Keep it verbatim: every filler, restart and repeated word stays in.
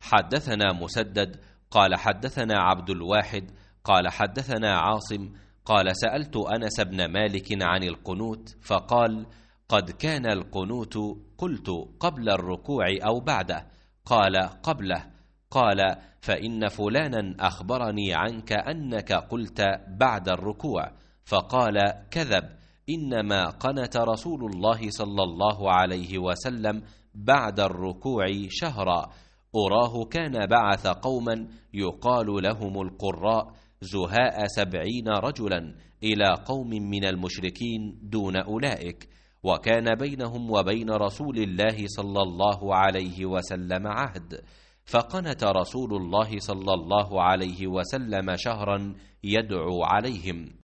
حدثنا مسدد قال حدثنا عبد الواحد قال حدثنا عاصم قال سألت أنس بن مالك عن القنوت فقال قد كان القنوت. قلت قبل الركوع أو بعده؟ قال قبله. قال فإن فلانا أخبرني عنك أنك قلت بعد الركوع. فقال كذب، إنما قنت رسول الله صلى الله عليه وسلم بعد الركوع شهرا، أراه كان بعث قوما يقال لهم القراء زهاء سبعين رجلا إلى قوم من المشركين دون أولئك، وكان بينهم وبين رسول الله صلى الله عليه وسلم عهد، فقنت رسول الله صلى الله عليه وسلم شهرا يدعو عليهم.